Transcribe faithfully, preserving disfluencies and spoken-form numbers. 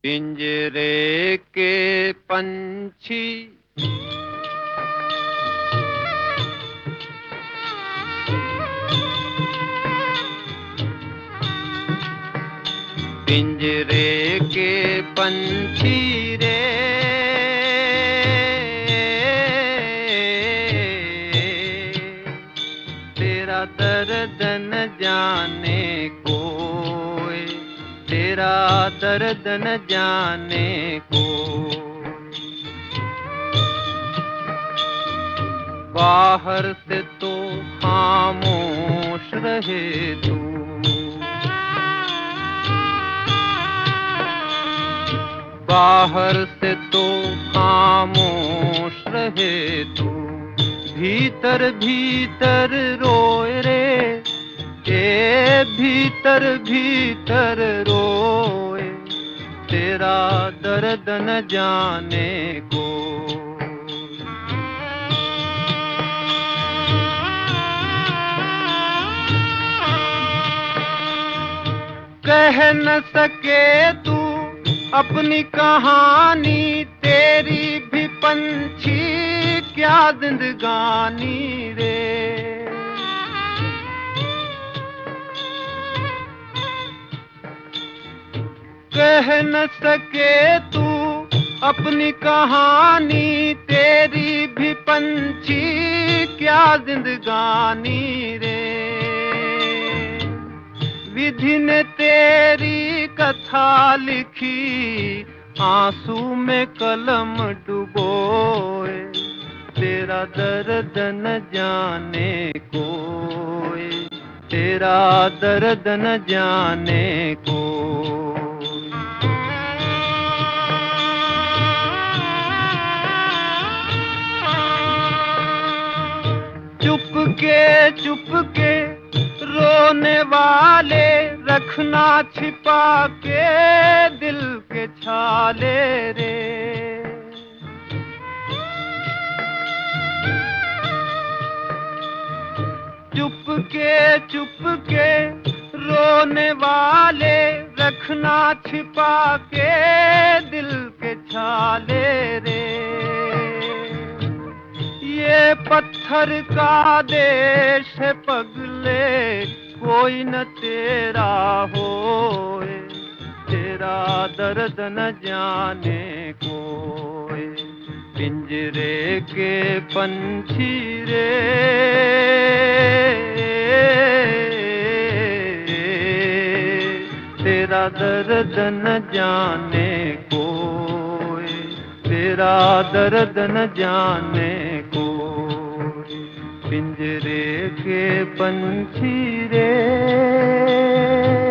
पिंजरे के पंछी पिंजरे के पंछी रे तेरा दर्द न जाने कोई, तेरा दर्द न जाने कोई। बाहर से तो खामोश रहे तू, बाहर से तो खामोश रहे तू, भीतर भीतर रोए रे, ए भीतर भीतर रोए, तेरा दर्द न जाने को। कह न सके तू अपनी कहानी, तेरी भी पंछी क्या जिंदगानी रे। कह न सके तू अपनी कहानी, तेरी भी पंछी क्या जिंदगानी रे। विधि ने तेरी कथा लिखी, आंसू में कलम डुबोए, तेरा दर्द न जाने कोई, तेरा दर्द न जाने कोई। चुपके चुपके रोने वाले, रखना छिपा के दिल के छाले रे। चुपके चुपके रोने वाले, रखना छिपा के दिल के छाले रे। ये पत्थर का देश है पगले, कोई न तेरा होए, तेरा दर्द न जाने कोई। पिंजरे के पंछी रे तेरा दर्द न जाने कोई, तेरा दर्द न जाने कोई। पिंजरे के पंछी रे।